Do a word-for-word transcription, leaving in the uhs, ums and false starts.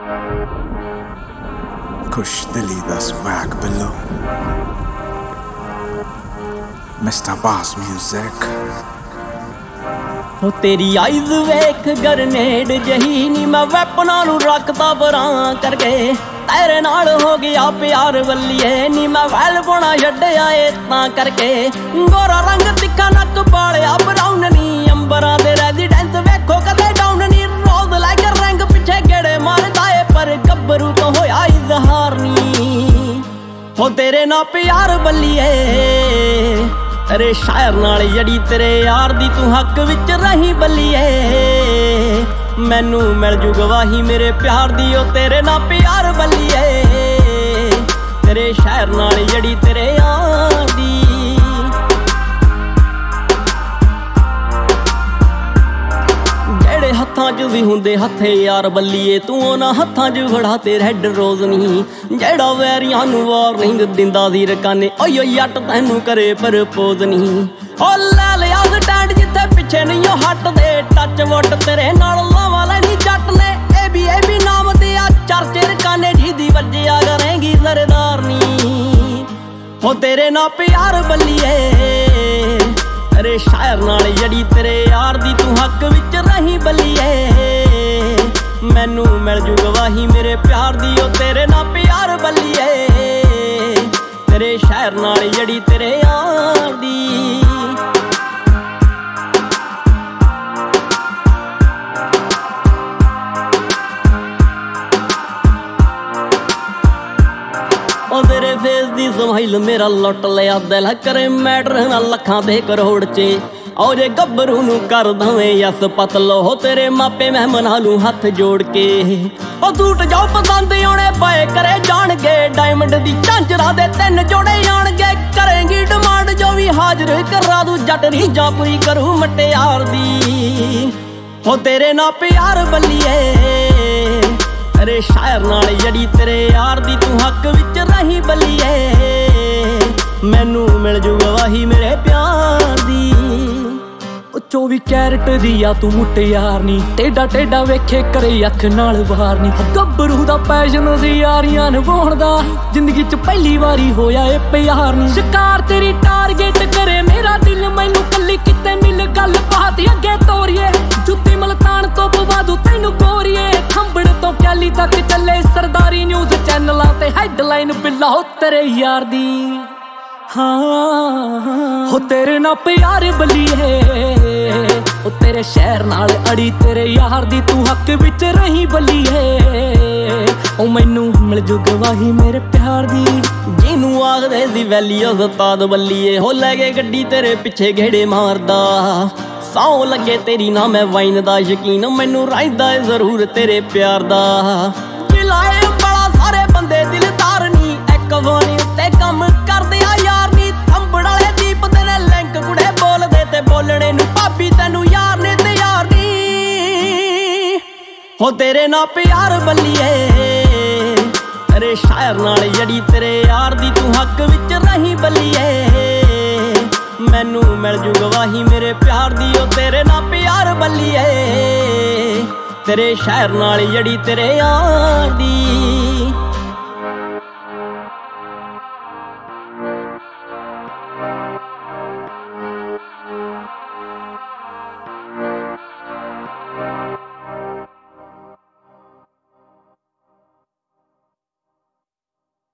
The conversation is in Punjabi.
Kush Dilly the swag below. Mister Boss Music. ਹੋ ਤੇਰੀ ਆਈਜ਼ ਵੇਖ ਗਰਨੇਡ ਜਹੀ ਨੀ ਮੈਂ ਵੈਪਨਾਂ ਨੂੰ ਰੱਖਦਾ ਬਰਾਂ ਕਰਕੇ ਤੇਰੇ ਨਾਲ ਹੋ ਗਿਆ ਪਿਆਰ ਵੱਲੀਏ ਨੀ ਮੈਂ ਵੈਲ ਪਾਉਣਾ ਛੱਡਿਆ ਏ ਤਾਂ ਕਰਕੇ ਗੋਰਾ ਰੰਗ ਤਿੱਖਾ ਨੱਕ ਪਾਲਿਆ ਬਰਾਊਨ ਨੀ ਅੰਬਰਾਂ ਦੇ ਰੈਜ਼ੀਡੈਂਸ ਵੇਖੋ ਕਦੇ ਡਾਊਨ ਨੀ ਰੋਜ਼ ਲਾਈਕ ਰੰਗ ਪਿੱਛੇ ਗੇੜੇ ਮਾਰਦਾ ਏ ਪਰ ਗੱਭਰੂ ਤੋਂ ਹੋਇਆ ਇਜ਼ਹਾਰ ਨੀ ਹੋ ਤੇਰੇ ਨਾਲ ਪਿਆਰ ਵੱਲੀਏ ਤੇਰੇ ਸ਼ਾਇਰ ਨਾਲ ਜੜੀ ਤੇਰੇ ਯਾਰ ਦੀ ਤੂੰ ਹੱਕ ਵਿੱਚ ਰਹੀ ਬੱਲੀਏ ਮੈਨੂੰ ਮਿਲ ਜੂ ਗਵਾਹੀ ਮੇਰੇ ਪਿਆਰ ਦੀ ਉਹ ਤੇਰੇ ਨਾਲ ਪਿਆਰ ਬੱਲੀਏ ਤੇਰੇ ਸ਼ਾਇਰ ਨਾਲ ਜੜੀ ਤੇਰੇ ਯਾਰ ਦੀ ਜਿਹੜੇ ਹੱਥਾਂ 'ਚ ਵੀ ਹੁੰਦੇ ਹੱਥੇ ਯਾਰ ਬੱਲੀਏ ਤੂੰ ਉਹਨਾਂ ਹੱਥਾਂ 'ਚ ਫੜਾ ਤੇ ਰੈੱਡ ਰੋਜ਼ ਨਹੀਂ ਜਿਹੜਾ ਵੈਰੀਆਂ ਨੂੰ ਵਾਰਨਿੰਗ ਦਿੰਦਾ ਸੀ ਰਕਾਨੇ ਓਏ ਓਏ ਜੱਟ ਤੈਨੂੰ ਕਰੇ ਪ੍ਰਪੋਜ਼ ਨਹੀਂ ਓ ਲੈ ਲਿਆ ਸਟੈਂਡ ਜਿੱਥੇ ਪਿੱਛੇ ਨਹੀਂ ਉਹ ਹੱਟਦੇ ਟੱਚ ਵੁੱਡ ਤੇਰੇ ਨਾਲ ਲਾਵਾਂ ਲੈਣੀ ਜੱਟ ਨੇ ਏ ਬੀ ਏ ਬੀ ਨਾਮ ਦੇ ਆ ਚਰਚੇ ਰਕਾਨੇ ਜਿਹਦੀ ਵੱਜਿਆ ਕਰੇਂਗੀ ਸਰਦਾਰ ਨੀ ਹੋ ਤੇਰੇ ਨਾਲ ਪਿਆਰ ਬੱਲੀਏ ਤੇਰੇ ਸ਼ਾਇਰ ਨਾਲ ਜੜੀ ਤੇਰੇ ਯਾਰ ਦੀ ਤੂੰ ਹੱਕ ਵਿੱਚ ਰਹੀ ਬੱਲੀਏ ਮੈਨੂੰ ਮਿਲ ਜੂ ਗਵਾਹੀ ਮੇਰੇ ਪਿਆਰ ਦੀ ਉਹ ਤੇਰੇ ਨਾਲ ਪਿਆਰ ਬੱਲੀਏ ਤੇਰੇ ਸ਼ਾਇਰ ਨਾਲ ਜੜੀ ਤੇਰੇ ਯਾਰ ਦੀ ਉਹ ਤੇਰੇ ਫੇਸ ਦੀ ਸਮਾਈਲ ਮੇਰਾ ਲੁੱਟ ਲਿਆ ਦਿਲ ਕਰੇ ਮੈਟਰ ਨਾ ਲੱਖਾਂ ਤੇ ਕਰੋੜ 'ਚ ਓ ਜੇ ਗੱਭਰੂ ਨੂੰ ਕਰ ਦਵੇਂ ਯਸ ਪਤਲੋ ਹੋ ਤੇਰੇ ਮਾਪੇ ਮੈਂ ਮਨਾ ਲੂੰ ਹੱਥ ਜੋੜ ਕੇ ਉਹ ਟੂਟ ਜਾਓ ਪਸੰਦ ਆਉਣੇ ਪਏ ਕਰੇ ਜਾਣਗੇ ਡਾਇਮੰਡ ਦੀ ਝਾਂਜਰਾਂ ਦੇ ਤਿੰਨ ਜੋੜੇ ਆਣਗੇ ਕਰੇਂਗੀ ਡਿਮਾਂਡ ਜੋ ਵੀ ਹਾਜ਼ਰ ਕਰਾ ਦੂ ਜੱਟ ਰੀਝਾਂ ਪੂਰੀ ਕਰੂ ਮਟਿਆਰ ਦੀ ਹੋ ਤੇਰੇ ਨਾਲ ਪਿਆਰ ਬੱਲੀਏ ਤੇਰੇ ਸ਼ਾਇਰ ਨਾਲ ਜੜੀ ਤੇਰੇ ਯਾਰ ਦੀ ਤੂੰ ਹੱਕ ਵਿੱਚ ਰਹੀ ਬੱਲੀਏ ਮੈਨੂੰ ਮਿਲ ਜੂ ਗਵਾਹੀ ਮੇਰੇ ਪਿਆਰ ਦੀ ਉਹ ਚੌਵੀ ਕੈਰਟ ਦੀ ਆ ਤੂੰ ਮੁਟਿਆਰ ਨੀ ਟੇਡਾ ਟੇਡਾ ਵੇਖੇ ਕਰੇ ਅੱਖ ਨਾਲ ਵਾਰ ਨੀ ਗੱਭਰੂ ਦਾ ਪੈਸ਼ਨ ਸੀ ਯਾਰੀਆਂ ਨਿਭਾਉਣ ਦਾ ਜ਼ਿੰਦਗੀ 'ਚ ਪਹਿਲੀ ਵਾਰੀ ਹੋਇਆ ਏ ਪਿਆਰ ਨੀ ਸ਼ਿਕਾਰ ਤੇਰੀ ਟਾਰਗੇਟ ਕਰੇ ਮੇਰਾ ਦਿਲ ਮੈਨੂੰ ਕੱਲੀ ਕਿਤੇ ਮਿਲ ਗੱਲ ਬਾਤ ਅੱਗੇ ਤੋਰੀਏ ਜੁੱਤੀ ਮਲਤਾਨ ਤੋਂ ਪਵਾਦੂ ਤੈਨੂੰ ਗੋਰੀਏ ਖੰਬੜ ਤੋਂ ਕੈਲੀ ਤੱਕ ਚੱਲੇ ਸਰਦਾਰੀ ਨਿਊਜ਼ ਚੈਨਲਾਂ ਤੇ ਹੈਡਲਾਈਨ ਬਿੱਲਾ ਹੋ ਤੇਰੇ ਯਾਰ ਦੀ ਹਾਂ ਹੋ ਤੇਰੇ ਨਾਲ ਪਿਆਰ ਬੱਲੀਏ ਉਹ ਤੇਰੇ ਸ਼ਹਿਰ ਨਾਲ ਅੜੀ ਤੇਰੇ ਯਾਰ ਦੀ ਤੂੰ ਹੱਕ ਵਿੱਚ ਰਹੀ ਬੱਲੀਏ ਉਹ ਮੈਨੂੰ ਮਿਲ ਜੂ ਗਵਾਹੀ ਮੇਰੇ ਪਿਆਰ ਦੀ ਜਿਹਨੂੰ ਆਖਦੇ ਸੀ ਵੈਲੀ ਉਸਤਾਦ ਬੱਲੀਏ ਹੋ ਲੈ ਕੇ ਗੱਡੀ ਤੇਰੇ ਪਿੱਛੇ ਘੇੜੇ ਮਾਰਦਾ ਸੌ ਲੱਗੇ ਤੇਰੀ ਨਾ ਮੈਂ ਵਾਈਨ ਦਾ ਯਕੀਨ ਮੈਨੂੰ ਰਹਿੰਦਾ ਏ ਜ਼ਰੂਰ ਤੇਰੇ ਪਿਆਰ ਦਾ ਜਿਲਾਏ ਬੜਾ ਸਾਰੇ ਬੰਦੇ ਦਿਲਦਾਰ ਨੀ ਇੱਕ ਵਾਰੀ ਉੱਤੇ ਕੰਮ ਕਰਦੇ ਆ ਯਾਰ ਨੀ ਥੰਬੜ ਵਾਲੇ ਦੀਪ ਦੇ ਨੇ ਲਿੰਕ ਕੁੜੇ ਬੋਲਦੇ ਤੇ ਬੋਲਣੇ ਨੂੰ ਭਾਬੀ ਤੈਨੂੰ ਯਾਰ ਨੇ ਤੇ ਯਾਰ ਨੀ ਹੋ ਤੇਰੇ ਨਾਲ ਪਿਆਰ ਬੱਲੀਏ ਤੇਰੇ ਸ਼ਾਇਰ ਨਾਲ ਜੜੀ ਤੇਰੇ ਯਾਰ ਦੀ ਤੂੰ ਹੱਕ ਵਿੱਚ ਰਹੀ ਬੱਲੀਏ ਮੈਨੂੰ ਮਿਲ ਜੂ ਗਵਾਹੀ ਮੇਰੇ ਪਿਆਰ ਦੀ ਉਹ ਤੇਰੇ ਨਾਲ ਪਿਆਰ ਬੱਲੀਏ ਤੇਰੇ ਸ਼ਾਇਰ ਨਾਲ ਜੜੀ ਤੇਰੇ ਯਾਰ ਦੀ